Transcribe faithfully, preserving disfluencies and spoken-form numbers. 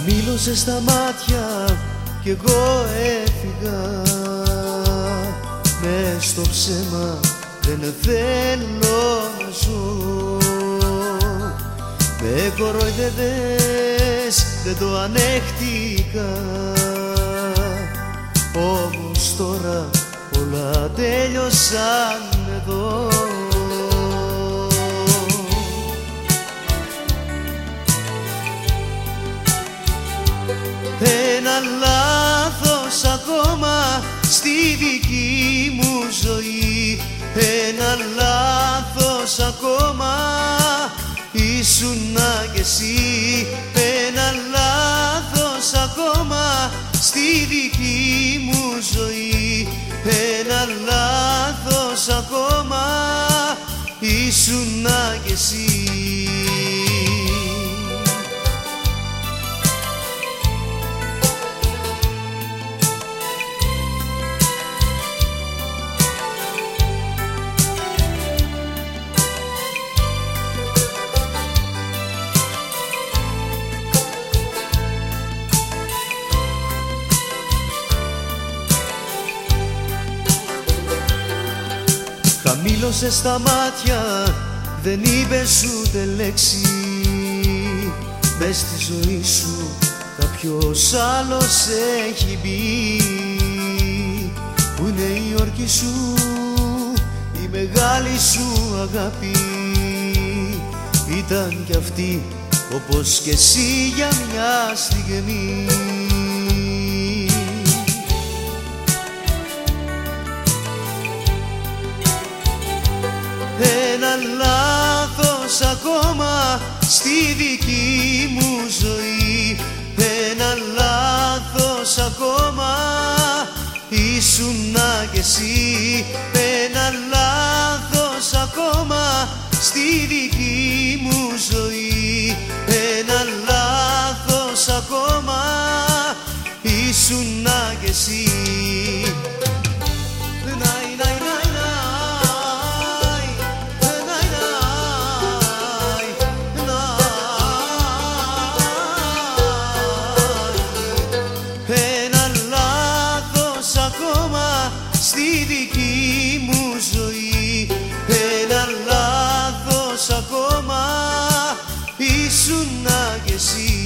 Χαμήλωσε στα μάτια κι εγώ έφυγα. Μες στο ψέμα δεν θέλω να ζω. Με κοροϊδεύες, δεν το ανέχτηκα. Όμως τώρα όλα τέλειωσαν εδώ. Ένα λάθος ακόμα στη δική μου ζωή. Ένα λάθος ακόμα ήσουνα κι εσύ. Ένα λάθος ακόμα στη δική μου ζωή. Ένα λάθος ακόμα ήσουνα κι εσύ. Χαμήλωσε στα μάτια, δεν είπες ούτε λέξη. Μες στη ζωή σου κάποιος άλλος έχει μπει. Πού είναι η όρκη σου, η μεγάλη σου αγάπη. Ήταν κι αυτή όπως κι εσύ για μια στιγμή. Ένα λάθος ακόμα στη δική μου ζωή. Ένα λάθος ακόμα ήσουνα κι εσύ. Ένα λάθος ακόμα στη δική μου ζωή. Ένα λάθος ακόμα ήσουνα κι εσύ. Στη δική μου ζωή. Ένα λάθος ακόμα ήσουνα κι εσύ.